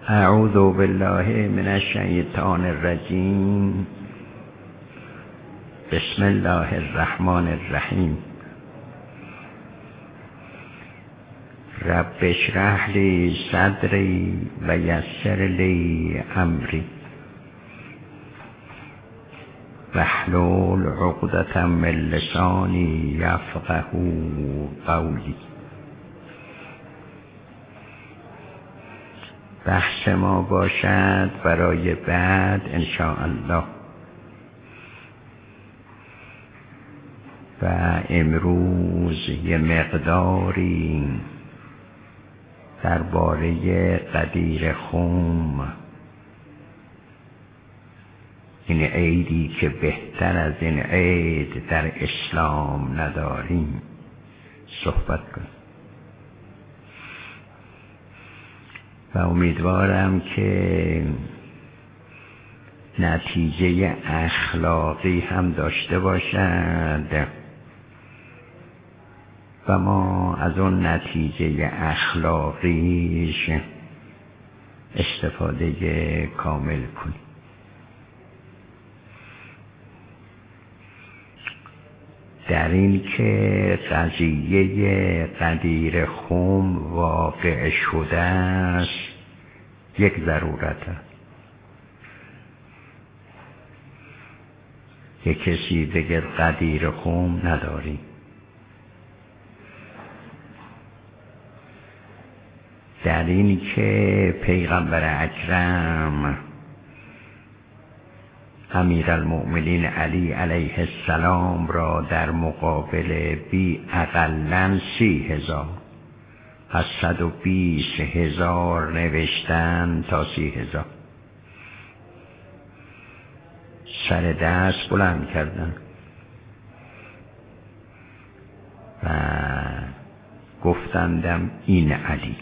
اعوذ بالله من الشیطان الرجیم. بسم الله الرحمن الرحیم. رب اشرح لی صدری و یسر لی امری واحلل عقدة من لسانی یفقهوا قولی. بحث ما باشد برای بعد ان شاء الله. و امروز یه مقداری درباره قدیر خم، این عیدی که بهتر از این عید در اسلام نداریم، صحبت کنیم و امیدوارم که نتیجه اخلاقی هم داشته باشد و ما از اون نتیجه اخلاقیش استفاده کامل کنیم. در این که قضیه قدیر خم واقع شده است یک ضرورت است. یک کسی بگه قدیر خم نداریم. در این که پیغمبر اکرم امیرالمؤمنین علی علیه السلام را در مقابل بی اقلن 30,000 از 120,000 نوشتن تا 30,000 سر دست بلند کردن و گفتندم این علی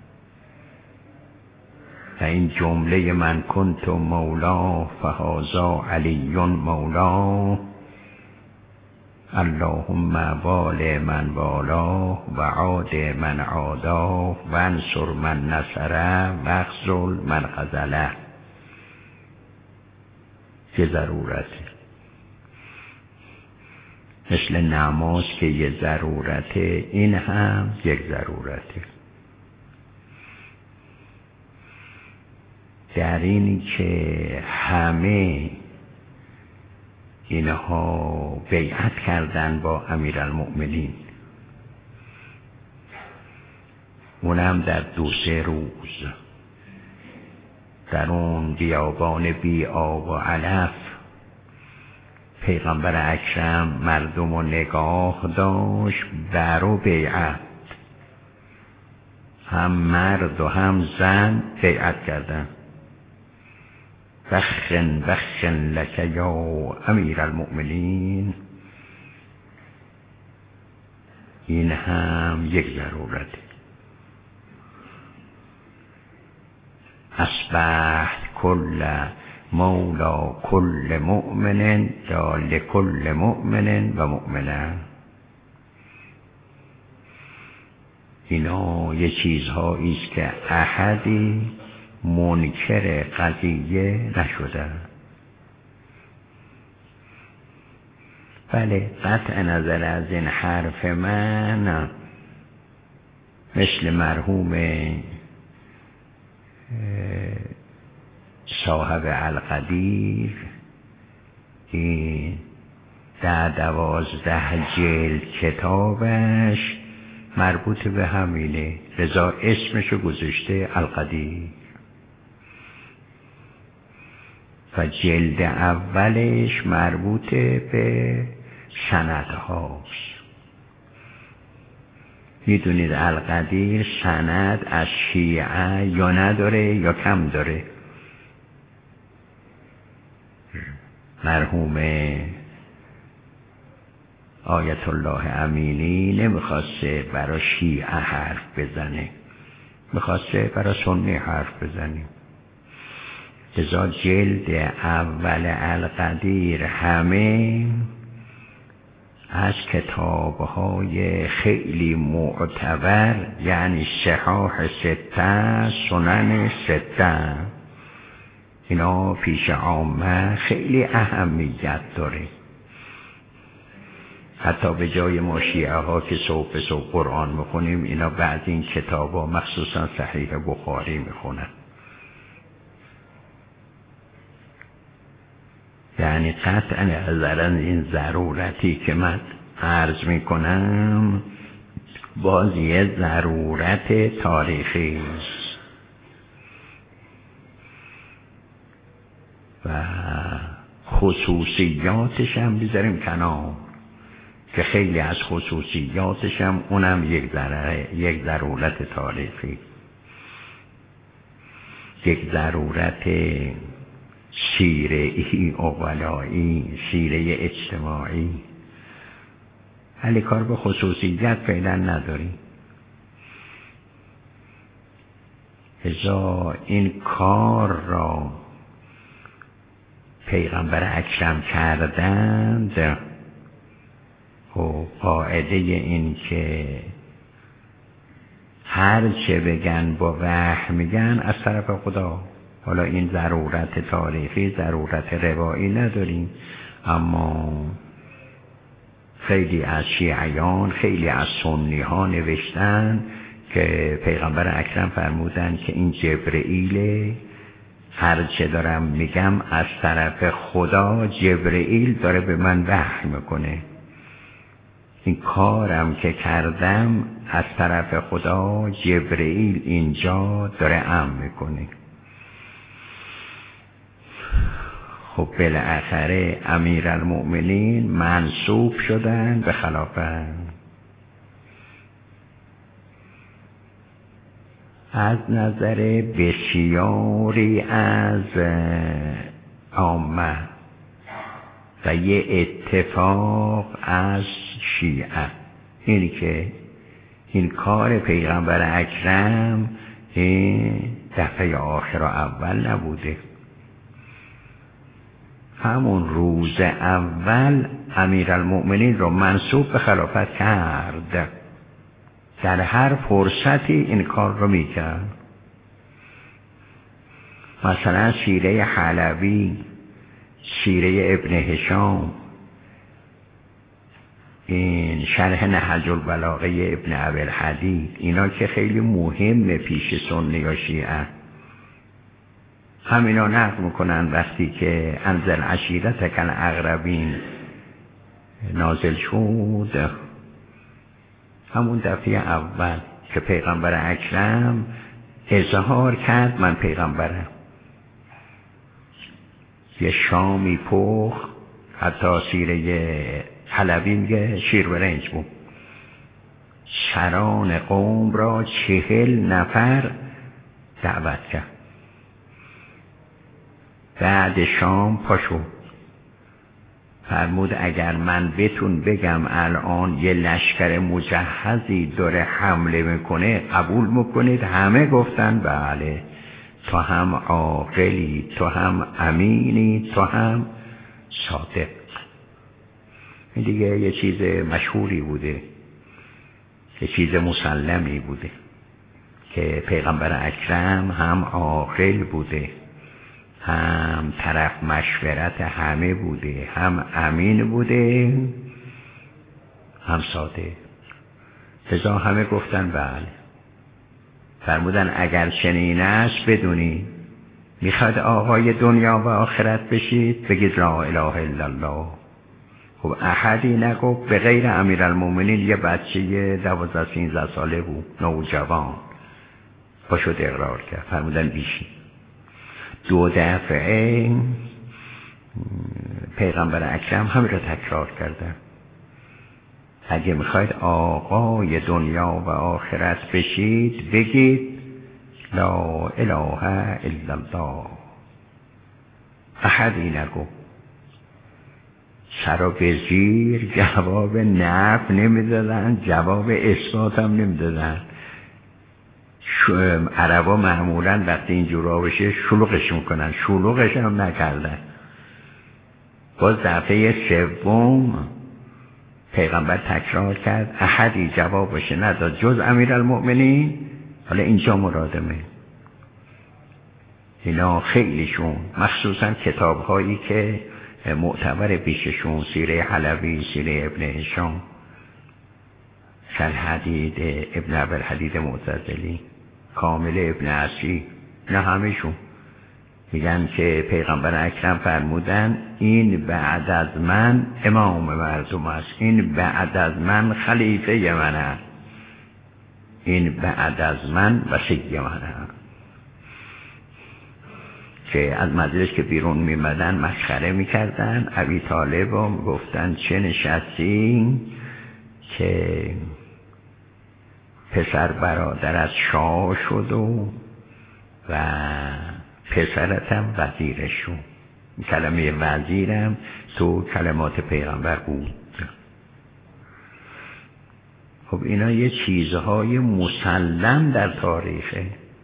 و این جمله من کنت مولا فهذا علی مولا اللهم وال من والا و عاد من عادا و انصر من نصره و اخذل من خذله. که ضرورته، مثل نماز که یه ضرورته، این هم یک ضرورته. در این که همه اینها بیعت کردن با امیرالمؤمنین، اونم در 2-3 روز در اون بیابان بی آب و علف پیغمبر اکرم مردم و نگاه داشت بر و بیعت، هم مرد و هم زن بیعت کردن. بخن بخن لک یا امیرالمؤمنین. این هم یک ضرورته. اصبحت کل مولا کل مؤمن یا لکل مؤمن و مؤمنه. اینا یه چیزهایی است که احدی منکر قضیه نشده. بله، قطع نظر از این حرف من مثل مرحوم صاحب القدیر این 12 جلد کتابش مربوط به همینه، لذا اسمشو گذاشته القدیر و جلد اولش مربوط به سندهاست. میدونید القدیر سند از شیعه یا نداره یا کم داره. مرحوم آیت الله امینی نمیخواسته برای شیعه حرف بزنه، میخواسته برای سنی حرف بزنه. لذا جلد اول القدیر همه از کتاب‌های خیلی معتبر، یعنی صحاح سته، سنن سته، اینا پیش عامه خیلی اهمیت داره. حتی به جای ما شیعه ها که صبح به صبح قرآن میخونیم، اینا بعد این کتاب ها مخصوصا صحیح بخاری میخونن. یعنی قطعا نظرا این ضرورتی که من عرض میکنم باز یه ضرورت تاریخی است و خصوصیاتش هم بذاریم کنار که خیلی از خصوصیاتش هم اونم یک ضرورت تاریخی، یک ضرورت شیره‌ای اولیایی، شیره اجتماعی. ولی کار به خصوصیت فعلا نداریم. ازا این کار را پیغمبر اکرم کردند و قاعده این که هر چه بگن با وحی میگن از طرف خدا. حالا این ضرورت تاریخی، ضرورت روایی نداریم، اما خیلی از شیعیان، خیلی از سنی ها نوشتن که پیغمبر اکرم فرمودن که این جبرئیل، هر چه دارم میگم از طرف خدا، جبرئیل داره به من وحی میکنه. این کارم که کردم از طرف خدا، جبرئیل اینجا داره امر میکنه. خب بالاخره امیرالمؤمنین منصوب شدن به خلافت. از نظر بسیاری از عامه و یه اتفاق از شیعه، اینی که این کار پیغمبر اکرم دفعه آخر و اول نبوده. همون روز اول امیرالمؤمنین رو منصوب به خلافت کرد، در هر فرصتی این کار رو میکرد. مثلا سیره حلبی، سیره ابن هشام، این شرح نهج البلاغه ابن ابوالحدید، اینا که خیلی مهمه پیش سنی یا شیعه، همینا نقل میکنن وقتی که انزل عشیرتک الاقربین نازل شد، همون دفعه اول که پیغمبر اکرم اظهار کرد من پیغمبرم. یه شامی پخت، حتی سیره حلبی میگه شیر برنج بود، سران قوم را 40 نفر دعوت کرد. بعد شام پاشو فرمود اگر من بهتون بگم الان یه لشکر مجهزی داره حمله میکنه قبول میکنید؟ همه گفتن بله. تو هم عاقلی، تو هم امینی، تو هم صادق. این دیگه یه چیز مشهوری بوده، یه چیز مسلمی بوده که پیغمبر اکرم هم عاقل بوده، هم طرف مشورت همه بوده، هم امین بوده، هم صادق. لذا همه گفتن بله. فرمودن اگر چنین است بدونی میخواد آقای دنیا و آخرت بشید بگید لا اله الا الله. خب احدی نگفت به غیر امیرالمؤمنین. یه بچه 12-13 ساله بود، نوجوان، پاشد اقرار کرد. فرمودن بیشی. 2 دفعه پیغمبر اکرم همین را تکرار کردن. اگه میخواید آقای دنیا و آخرت بشید بگید لا اله الا الله. احدی نگفت. سرا به زیر جواب نفی نمیدادن، جواب اثبات هم نمیدادن. عربا معمولا وقتی اینجورا بشه شلوغش میکنن، شلوغش هم نکردن. باز دفعه سوم پیغمبر تکرار کرد، احدی جوابش نداد جز امیرالمؤمنین. حالا اینجا مرادمه اینا خیلیشون، مخصوصا کتاب هایی که معتبر پیششون، سیره حلبی، سیره ابن هشام، شرح حدید ابن عبدالحدید معتزلی، کامل ابن عصی، نه همشون میگن که پیغمبر اکرم فرمودن این بعد از من امام مردم است، این بعد از من خلیفه من است، این بعد از من وصی من است. که از مجلس که بیرون میمدن مسخره میکردن ابی طالب و گفتن چه نشستی که پسر برادرت شاه شد و پسرتم وزیرش شد. کلمه وزیرم تو کلمات پیغمبر بود. خب اینا یه چیزهای مسلم در تاریخه،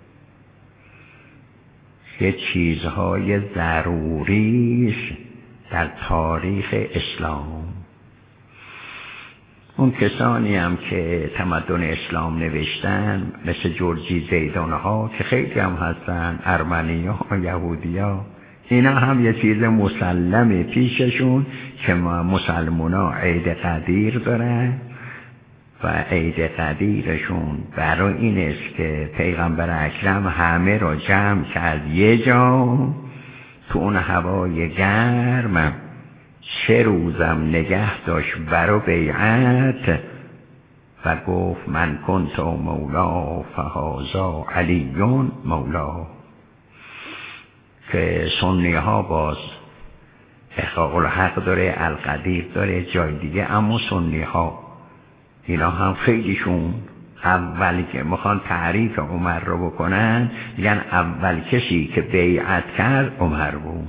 یه چیزهای ضروریش در تاریخ اسلام. اون کسانی هم که تمدن اسلام نوشتن مثل جورجی زیدان ها که خیلی هم هستن، ارمنی ها، یهودی ها، اینا هم یه چیز مسلمه پیششون که مسلمان ها عید قدیر دارن و عید قدیرشون برای این است که پیغمبر اکرم همه را جمع کرد یه جا تو اون هوای گرم، 3 روزم نگه داشت برای بیعت و گفت من کنت مولا فهذا علی مولا. که سنی ها باز احقاق الحق داره، القدیر داره جای دیگه، اما سنی ها اینا هم خیلیشون اولی که میخوان تعریف عمر رو بکنن میگن اول کسی که بیعت کرد عمر بود.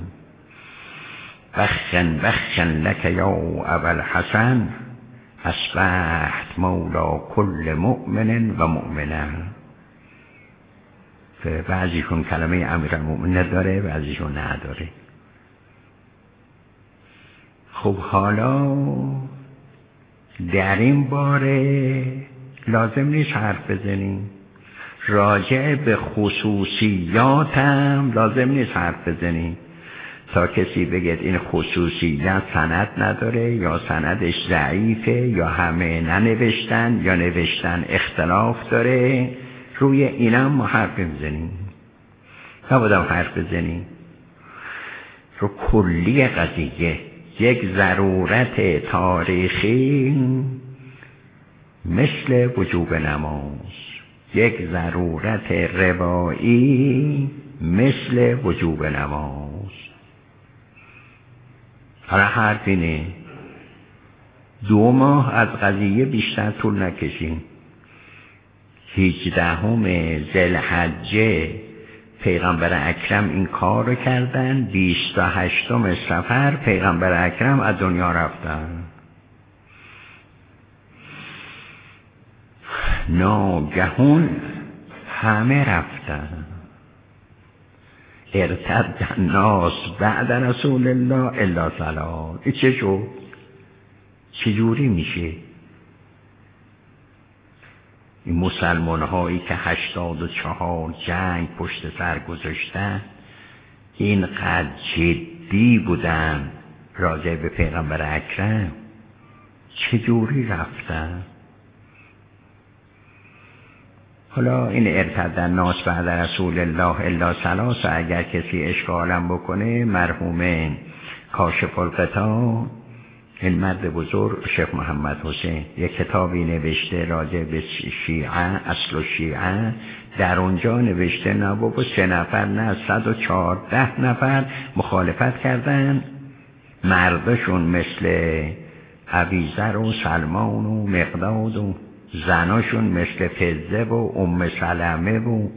بخن بخن لک یا ابا الحسن اصبحت مولا کل مؤمن و مؤمنه. که بعضیشون کلمه امیرالمؤمنین داره، بعضیشون نداره. خب حالا در این باره لازم نیست حرف بزنیم، راجع به خصوصیاتم لازم نیست حرف بزنیم تا کسی بگید این خصوصیت سند نداره یا سندش ضعیفه یا همه ننوشتن یا نوشتن اختلاف داره. روی اینم ما حرف بزنیم، نبودم حرف بزنیم رو کلی قضیه. یک ضرورت تاریخی مثل وجوب نماز، یک ضرورت روایی مثل وجوب نماز. حالا حرف اینه 2 ماه از قضیه بیشتر طول نکشیم. 18 ذوالحجه پیغمبر اکرم این کار رو کردن، 28 صفر پیغمبر اکرم از دنیا رفتن. ناگهان همه رفتن. ارتد الناس بعد رسول الله الا 3. این چه شد؟ چجوری میشه؟ این مسلمان هایی که 84 جنگ پشت سر گذاشتن اینقدر جدی بودن راجع به پیغمبر اکرم، چجوری رفتن؟ حالا این ارتد الناس بعد رسول الله الا 3 اگر کسی اشکالم بکنه، مرحوم کاشف الغطا، این مرد بزرگ شیخ محمد حسین یک کتابی نوشته راجع به شیعه، اصل شیعه. در اونجا نوشته نه بابا 3 نفر نه 114 نفر مخالفت کردن، مردشون مثل ابیذر و سلمان و مقداد و زناشون مثل فزه و ام سلمه و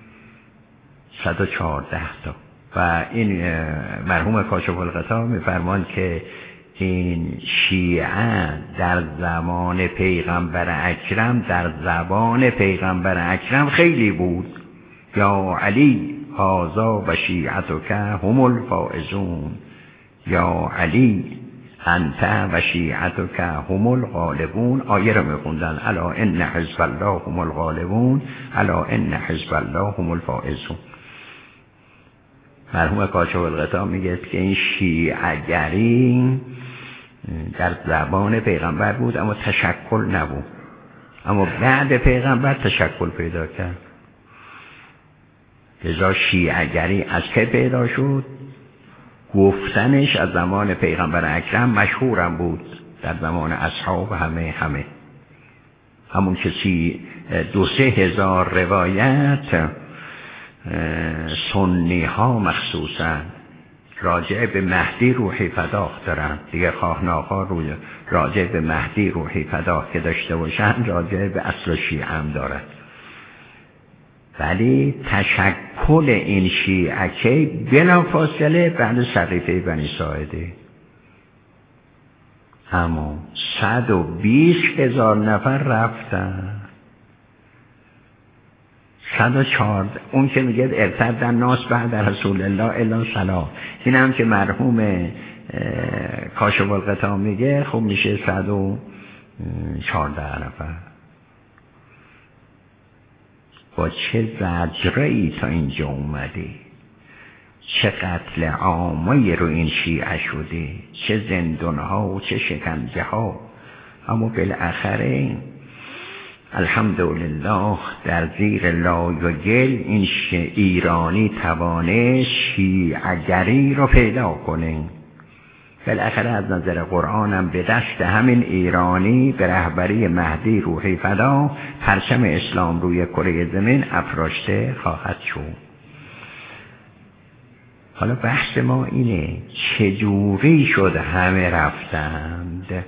114 تا. و این مرحوم کاشف الغطا میفرمان که این شیعه در زمان پیغمبر اکرم، در زبان پیغمبر اکرم خیلی بود. یا علی هذا و شیعتک هم الفائزون، یا علی انت و شیعتک هم الغالبون. آیه رو میخوندن الا ان حزب الله هم الغالبون الا ان حزب الله هم الفائزون. مرحوم کاشف الغطا میگه که این شیعه‌گری در زبان پیغمبر بود اما تشکل نبود، اما بعد پیغمبر تشکل پیدا کرد. لذا شیعه‌گری از که پیدا شد؟ گفتنش از زمان پیغمبر اکرم مشهورم بود، در زمان اصحاب همه همون کسی 2-3 هزار روایت سنی ها مخصوصا راجع به مهدی روحی پداه دارن دیگه، خواه ناخواه راجع به مهدی روحی پداه که داشته باشن راجع به اصل شیعه هم دارن. ولی تشکل این شیعه که بلا فاصله بعد سقیفه بنی ساعده، اما 120,000 نفر رفتن. 114 اون که میگه ارتد الناس بعد رسول الله الا صلاح، این هم که مرحوم کاشف الغطا میگه خب میشه 114 نفر. با چه زجره‌ای تا اینجا اومده، چه قتل عامی رو این شیعه شده، چه زندان‌ها و چه شکنجه ها. اما بالاخره الحمدلله در زیر لای و گل این ایرانی توانه شیعه‌گری رو پیدا کنه. بالاخره از نظر قرآن هم به دست همین ایرانی به رهبری مهدی روحی فدا پرچم اسلام روی کره زمین افراشته خواهد شد. حالا بحث ما اینه چجوری شد همه رفتند.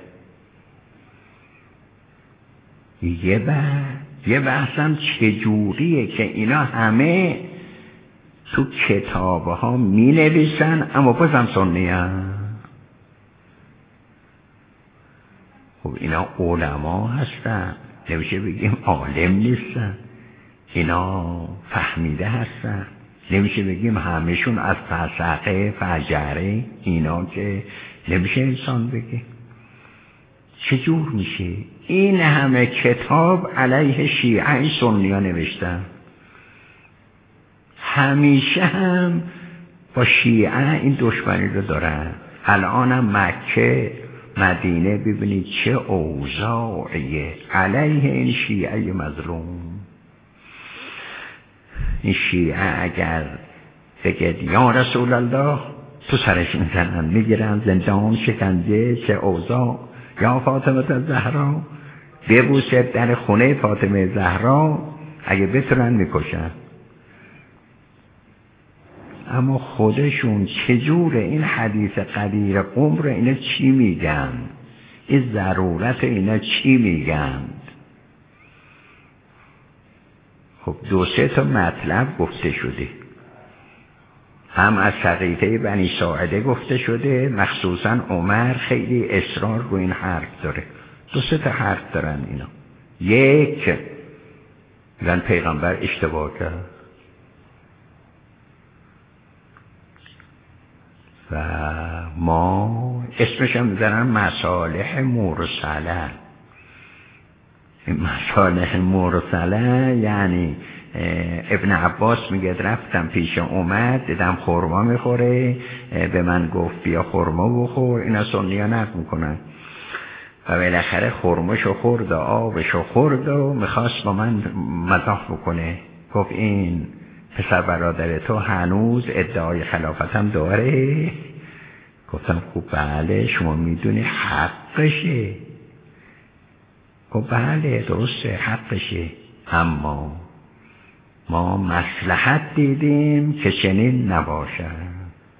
یه بحثم چجوریه که اینا همه تو کتابه ها می نویسن اما بازم سنی هم. خب اینا علما هستن، نمیشه بگیم عالم نیستن. اینا فهمیده هستن، نمیشه بگیم همشون از فسقه فجره. اینا که نمیشه انسان بگه. چجور میشه این همه کتاب علیه شیعه سنی ها نوشتن؟ همیشه هم با شیعه این دشمنی رو دارن. الان هم مکه مدینه ببینید چه اوضاعیه علیه این شیعه مظلوم. این شیعه اگر بگید یا رسول الله تو سرش میزنن، میگیرن زندان، شکنجه، چه اوضاع. یا فاطمه زهرا ببوسه در خونه فاطمه زهرا، اگه بتونن میکشن. اما خودشون چجور این حدیث قدیر قم رو اینا چی میگن؟ این ضرورت اینا چی میگن؟ خب 2-3 تا مطلب گفته شده، هم از سقیفه بنی ساعده گفته شده، مخصوصا عمر خیلی اصرار رو این حرف داره. 2-3 تا حرف دارن اینا. یک، میگن پیغمبر اشتباه کرد و ما اسمش هم میذارن مصالح مرسله. مصالح مرسله یعنی ابن عباس میگه رفتم پیش عمر، دیدم خرما میخوره، به من گفت بیا خرما بخور. اینا سنی ها نقل میکنن و بالاخره خرمشو خورد و آبشو خورد و میخواست با من مزاح بکنه. گفت این پسر برادر تو هنوز ادعای خلافتم داره؟ گفتم خوب بله، شما میدونی حقشه. گفت بله درسته حقشه، اما ما مصلحت دیدیم که چنین نباشد.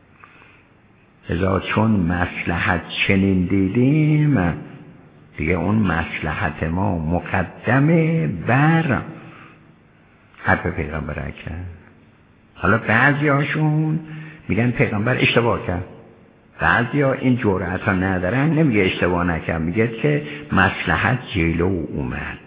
ازا چون مصلحت چنین دیدیم دیگه اون مصلحت ما مقدمه بر حرف پیغمبر اکرم. حالا بعضی هاشون میگن پیغمبر اشتباه کرد، بعضی ها این جرأت ها ندارن، نمیگه اشتباه نکرد، میگه که مصلحت جلو اومد.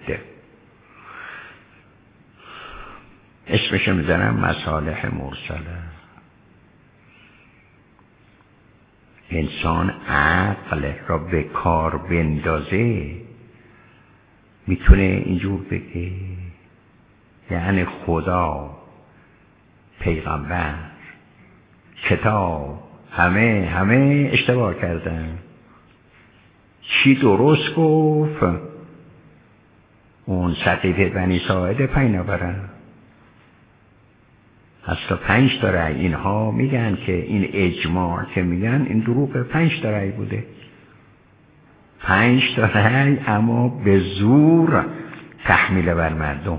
اسمش میذارم مصالح مرسله. انسان عقل را به کار بندازه میتونه اینجور بگه یعنی خدا، پیغمبر، کتاب همه اشتباه کردن. چی درست گفت؟ اون سقیفه بنی ساعده 5 نفرن، اصلا 5 تا رأی. اینها میگن که این اجماع که میگن این دروغ، 5 تا رأی بوده، 5 تا رأی، اما به زور تحمیل بر مردم.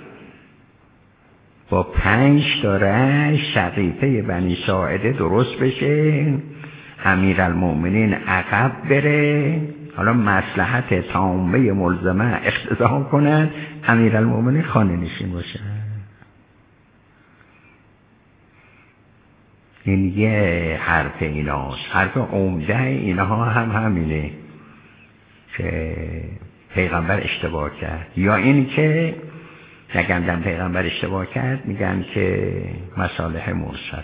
با 5 تا رأی سقیفه بنی ساعده درست بشه، امیرالمؤمنین عقب بره، حالا مصلحت تامه ملزمه اقتضا کنند امیرالمؤمنین خانه نشین باشه. این یه حرف ایناست. حرف عمده اینها هم همینه که پیغمبر اشتباه کرد، یا این که نگندم پیغمبر اشتباه کرد، میگن که مصالح مرسله.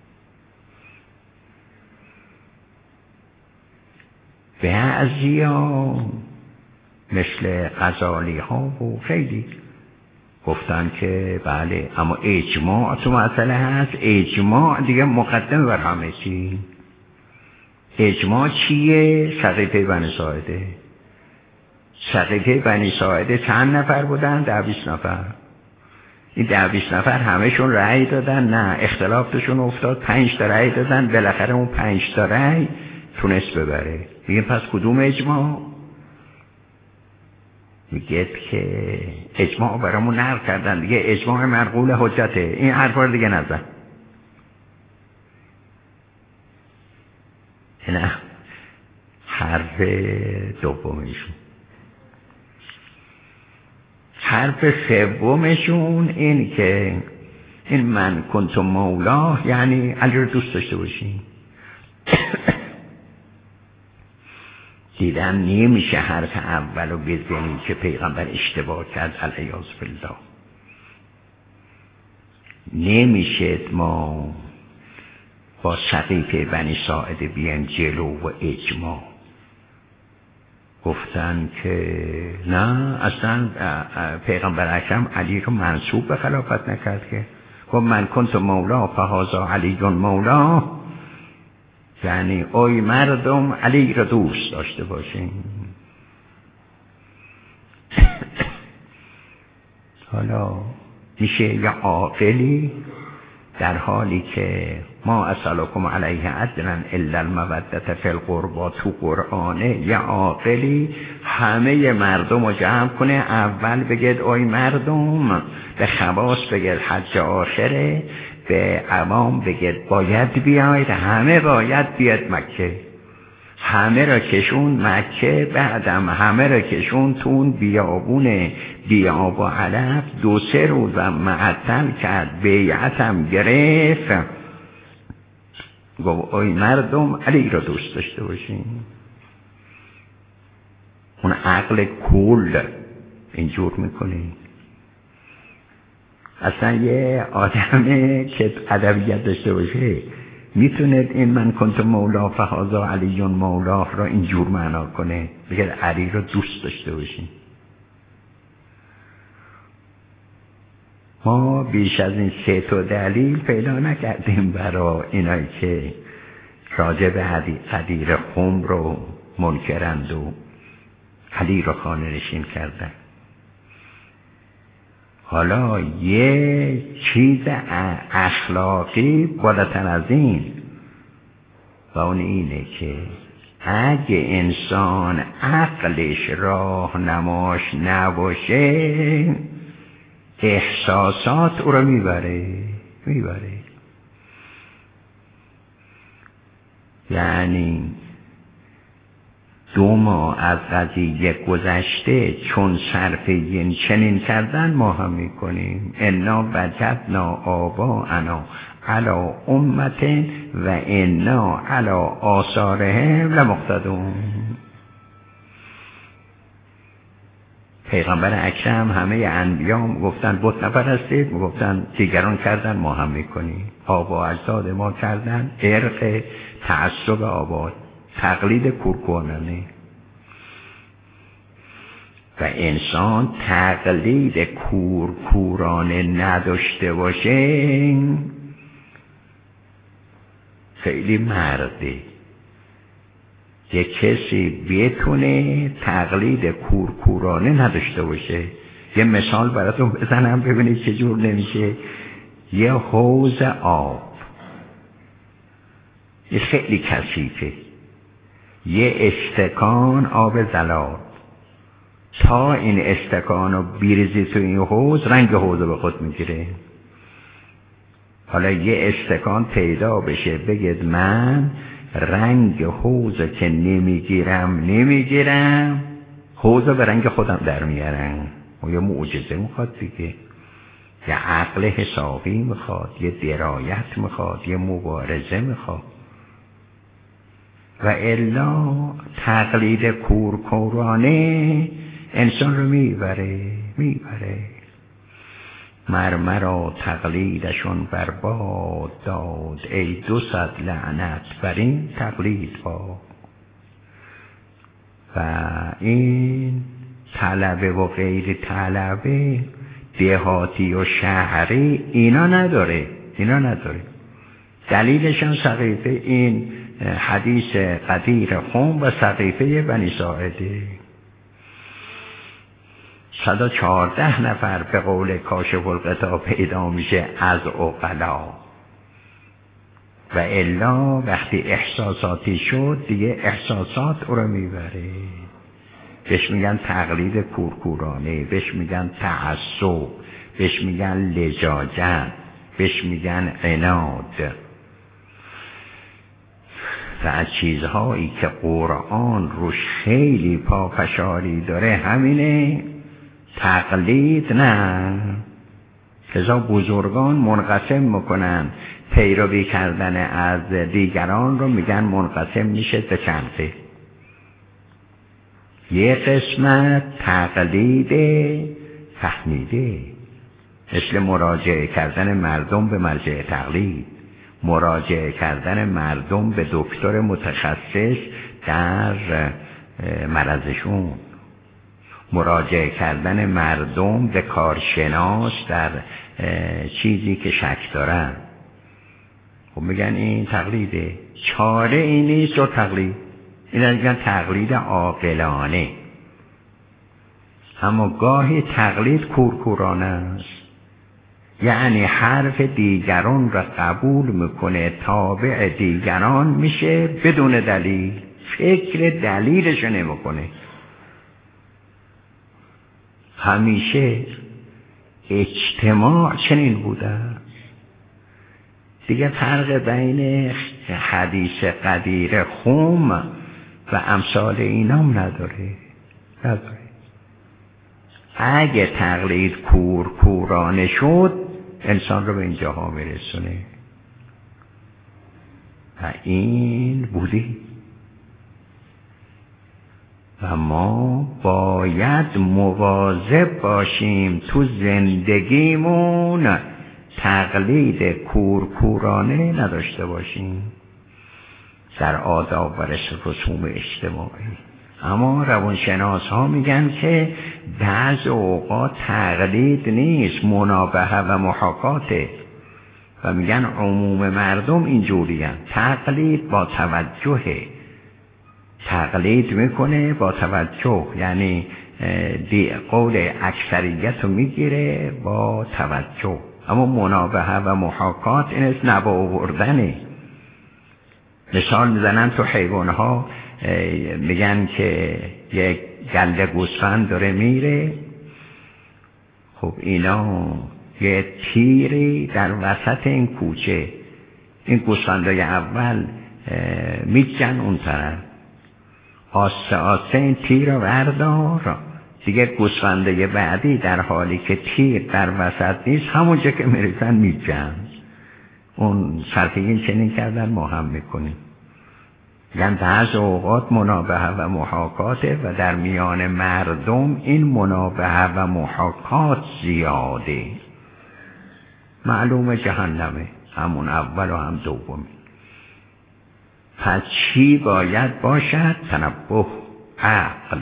بعضیا مثل غزالی ها و خیلی گفتن که بله، اما اجماع تو مسئله هست. اجماع دیگه مقدم بر همه چی. اجماع چیه؟ سقیفه بنی ساعده. سقیفه بنی ساعده چند نفر بودن؟ 10-20 نفر. این 10-20 نفر همهشون رأی دادن؟ نه، اختلافشون افتاد، 5 تا رأی دادن، بالاخره اون 5 تا رأی تونست ببره. میگه پس کدوم اجماع؟ میگه که اجماع برامون نقل کردن دیگه، اجماع منقول حجته. این حرفا رو دیگه نزن. نه، حرف دومشون. حرف سومشون این که این من کنت مولاه یعنی علی رو دوست داشته باشین. دیدم نمیشه حرف اولو بزنی که پیغمبر اشتباه کرد علیاذ بالله. نمیشه ما با سقیفه بنی ساعده بیان جلو و اجماع. گفتن که نه، اصلا پیغمبر اکرم علی رو منصوب به خلافت نکرد که. و من کنت مولا فهذا علی مولا، یعنی اوی مردم علی را دوست داشته باشین. حالا میشه یا عاقلی در حالی که ما اسألکم علیه اجرا الا المودة فی القربى تو قرآنه، یا عاقلی همه مردم رو جمع کنه، اول بگید اوی مردم، به خواص بگید حج آخره، به عوام بگید باید بیاید، همه باید بیاد مکه. همه را کشون مکه، بعدم همه را کشون تون بیابون بیاب و علف، 2-3 روزم معطل کرد، بیعتم گرفت. گفت اوی مردم علی را دوست داشته باشین. اون عقل کل اینجور میکنه. اصلا یه آدمه که ادبیت داشته باشه میتونه این من کنت مولا فهذا علی مولا را اینجور معنا کنه، بگه علی را دوست داشته باشین. ما بیش از این 3 تا دلیل پیدا نکردیم برای اینایی که راجع به حدیر خم رو منکرند و علی را خانه نشین کردن. حالا یه چیز اخلاقی بالاتر از این و اون اینه که اگه انسان عقلش راهنماش نباشه، احساسات او رو میبره. یعنی 2 ماه از قضیه گذشته، چون صرف این چنین کردن ما هم میکنیم. انا وجدنا آباءنا علی امت و انا علی آثارهم لمقتدون. پیغمبر اکرم همه انبیام گفتن بت نپرستید، گفتن دیگران کردن ما هم میکنیم. آبا اجداد ما کردن، ارق تعصب آباد، تقلید کورکورانه. و انسان تقلید کورکورانه نداشته باشه خیلی مرده. یک کسی بتونه تقلید کورکورانه نداشته باشه. یه مثال براتون بزنم ببینید چجور نمیشه. یه حوض آب، یه خیلی کثیفه، یه استکان آب زلال، تا این استکان رو بیریزی تو این حوض رنگ حوض رو به خود میگیره. حالا یه استکان پیدا بشه بگید من رنگ حوض که نمیگیرم حوض رو به رنگ خودم در میارم. و یه معجزه میخواد دیگه، یه عقل حسابی میخواد، یه درایت میخواد، یه مبارزه میخواد. و الا تقلید کورکورانه انسان رو میبره. مرمرا تقلیدشون برباد داد، ای 200 لعنت بر این تقلید با. و این طلبه و غیر طلبه، دهاتی و شهری اینا نداره. دلیلشان سقیفه این حدیث قدیر قوم و سقیفه بنی ساعده. 114 نفر به قول کاشف الغطا پیدا میشه از عقلا. و الا وقتی احساساتی شد دیگه احساسات او رو میبره. بهش میگن تقلید کورکورانه، بهش میگن تعصب، بهش میگن لجاجت، بهش میگن عناد. و از چیزهایی که قرآن روش خیلی پافشاری داره همینه، تقلید نه. لذا بزرگان منقسم میکنن پیروی کردن از دیگران رو، میگن منقسم میشه به چند قسم. یه قسمت تقلید فهمیده، مثل مراجعه کردن مردم به مرجع تقلید، مراجعه کردن مردم به دکتر متخصص در مرضشون، مراجعه کردن مردم به کارشناس در چیزی که شک دارن. خب میگن این تقلیده. چاره این نیست و تقلید، این میگن تقلید عاقلانه. اما گاهی تقلید کورکورانه است، یعنی حرف دیگران را قبول میکنه، تابع دیگران میشه بدون دلیل، فکر دلیلش نمیکنه. همیشه اجتماع چنین بوده. دیگه فرق بین حدیث قدیر خم و امثال اینام نداره. اگه تقلید کورکورانه شد انسان رو به اینجاها میرسونه. و این بودی. و ما باید مواظب باشیم تو زندگیمون تقلید کورکورانه نداشته باشیم در آداب و رسوم اجتماعی. اما روانشناس ها میگن که بعض اوقات تقلید نیست، منابهه و محاکاته. و میگن عموم مردم اینجوری هستند. تقلید با توجهه، تقلید میکنه با توجه، یعنی قول اکثریت رو میگیره با توجه. اما منابهه و محاکات این است نبا آوردنه. مثال میزنن تو حیوانها، میگن که یک گله گوسفند داره میره، خب اینا یه تیری در وسط این کوچه، این گوسفندای اول میجن اون طرف، آسته آسته این تیر رو بردار، دیگه گوسفندای بعدی در حالی که تیر در وسط نیست همونجا که میرسن میجن. اون صرفیین چنین کردن ما هم میکنیم. یعنی بعض اوقات منابهه و محاکاته و در میان مردم این منابهه و محاکات زیاده. معلوم جهنمه، همون اول و هم دومی. پس چی باید باشد؟ تنبه، عقل.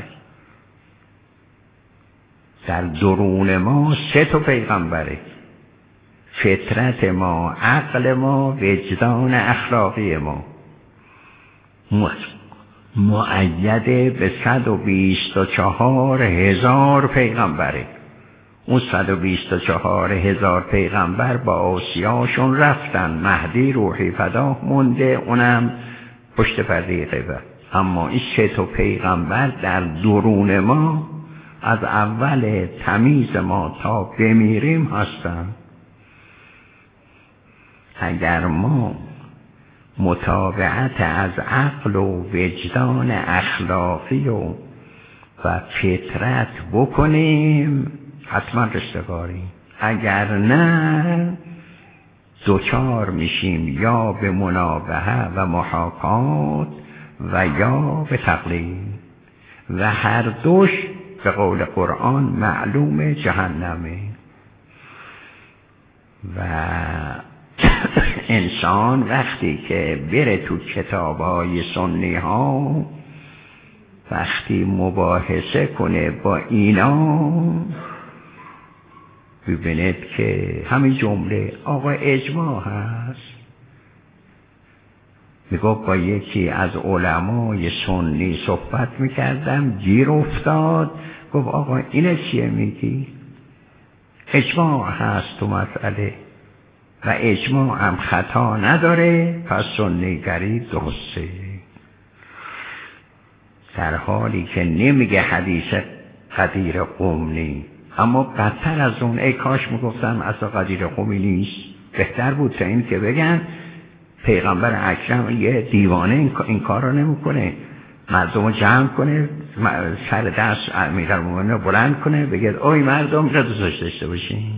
در درون ما 3 پیغمبره: فطرت ما، عقل ما، وجدان اخلاقی ما. مؤیده به 124,000 پیغمبره. اون 124,000 پیغمبر با آسیاشون رفتن، مهدی روحی فداه مونده، اونم پشت پرده غیبت. اما این 3 پیغمبر در درون ما از اول تمیز ما تا بمیریم هستن. اگر ما متابعت از عقل و وجدان اخلاقی و فطرت بکنیم حتما رستگاریم، اگر نه دوچار میشیم یا به منابهه و محاکات و یا به تقلید و هر دوش به قول قرآن معلوم جهنمه. و انسان وقتی که بره تو کتابای سنی ها، وقتی مباحثه کنه با اینا، ببینید که همین جمله آقا اجماع هست. میگفت با یکی از علمای سنی صحبت میکردم، گیر افتاد، گفت آقا اینه چیه میگی؟ اجماع هست تو مسئله و اجماع هم خطا نداره، پس سنیگری درسته. در حالی که نمیگه حدیث قدیر قومی، اما بدتر از اون، ای کاش میگفتم اصلا قدیر قومی نیست، بهتر بود تا این که بگن پیغمبر اکرم یه دیوانه این کار رو نمیکنه، مردم رو جمع کنه، سر دست امیرالمومنین رو بلند کنه، بگه اوی مردم را دوست داشته باشین.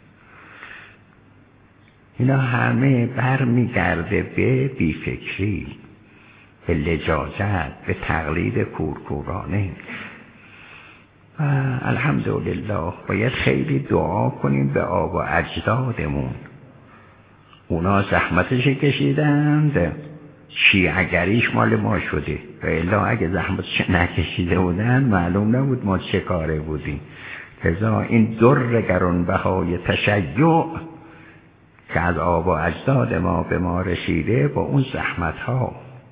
اینا همه برمیگرده به بیفکری، به لجاجت، به تقلید کورکورانه. و الحمدلله باید خیلی دعا کنیم به آبا اجدادمون. اونا زحمتش کشیدند، شیعگریش مال ما شده، و الا اگه زحمتش نکشیده بودن معلوم نبود ما چه کاره بودیم. لذا این در گرانبهای تشیع که از آبا اجداد ما به ما رسیده، با اون زحمت ها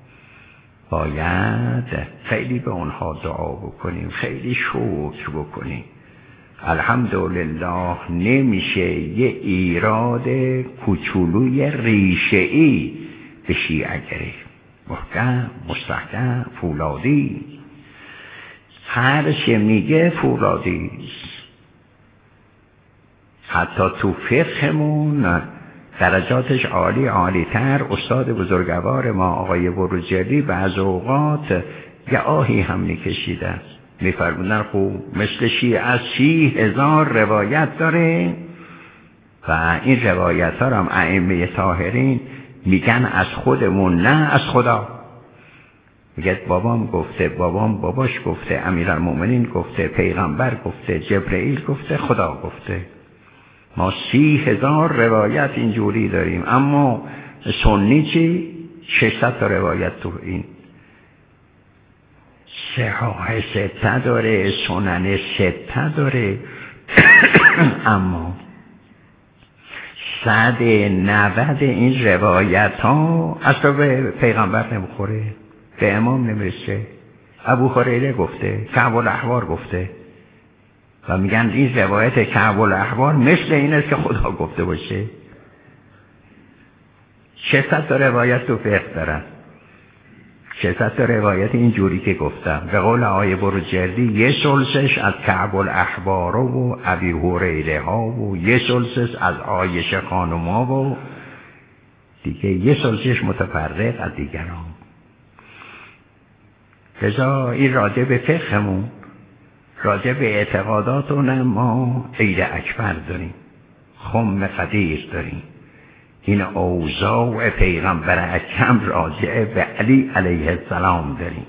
باید خیلی به اونها دعا بکنیم، خیلی شکر بکنیم. الحمدلله نمیشه یه ایراد کوچولوی ریشه‌ای به شیعه گرفت. محکم، مستحکم، فولادی، هر چه میگه فولادی. حتی تو فقهمون درجاتش عالی تر. استاد بزرگوار ما آقای بروجردی بعض اوقات یه آهی هم میکشیدن، میفرمودن خوب مثل شیعه از 30,000 روایت داره و این روایت ها هم ائمه طاهرین میگن از خودمون نه از خدا. میگه بابام گفته، بابام باباش گفته، امیرالمومنین گفته، پیغمبر گفته، جبرئیل گفته، خدا گفته. ما 30,000 روایت اینجوری داریم، اما سنی چی؟ 600 تا روایت تو این صحاح 6 داره، سنن 6 داره. اما 190 این روایت ها اصلا به پیغمبر نمیخوره، به امام نمیرسه. ابو هریره گفته، کعب الاحبار گفته و میگن این روایت کعب الاحبار مثل این است که خدا گفته باشه. 600 تا روایت تو فقه دارن، 600 تا روایت اینجوری که گفتم. به قول آقای بروجردی یه ثلثش از کعب الاحبار و ابی هریره ها و یه ثلثش از عایشه خانوما و دیگه یه ثلثش متفرق از دیگران. لذا این راجع به فقهمون، راجع به اعتقاداتون ما عید اکبر داریم، خم قدیر داریم، این اوضاع پیغمبر اکرم راجع به علی علیه السلام داریم.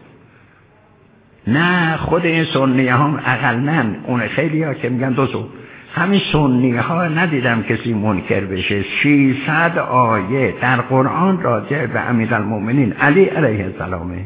نه خود این سنیه هم اقلن، اون خیلی ها که میگن همین سنیه ها ندیدم کسی منکر بشه. 600 آیه در قرآن راجع به امیرالمومنین علی علیه السلامه.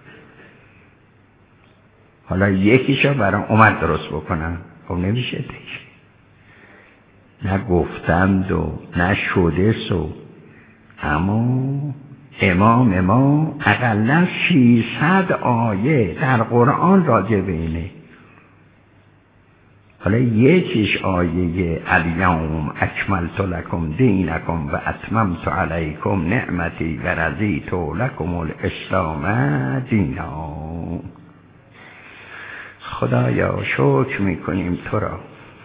حالا یکیشو برای عمر درست بکنم خب نمیشه دیگه، نه گفتند و نه شده سو، اما امام ما اقلا 600 آیه در قرآن راجع به اینه. حالا یکیش آیه الیوم اکملت لکم دینکم و اتممت علیکم نعمتی و رضیت لکم الاسلام دینا. خدایا شکر میکنیم تو را،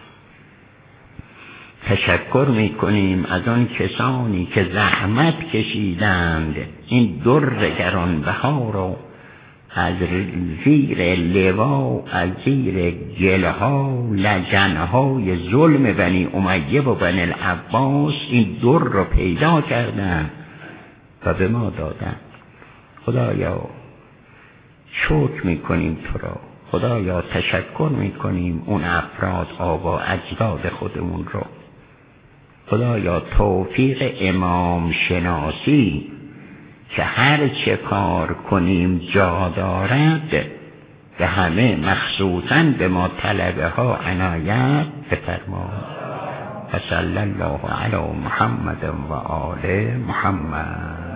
تشکر میکنیم از آن کسانی که زحمت کشیدند این در گرانبها را از زیر لوا، از زیر گلها، لجنهای ظلم بنی امیه و بنی العباس این در را پیدا کردند و به ما دادند. خدایا شکر میکنیم تو را، خدایا تشکر میکنیم اون افراد آبا اجداد خودمون رو. خدایا توفیق امام شناسی که هر چه کار کنیم جا دارد به همه مخصوصاً به ما طلبه ها عنایت بفرما. و صلی الله علی محمد و آل محمد.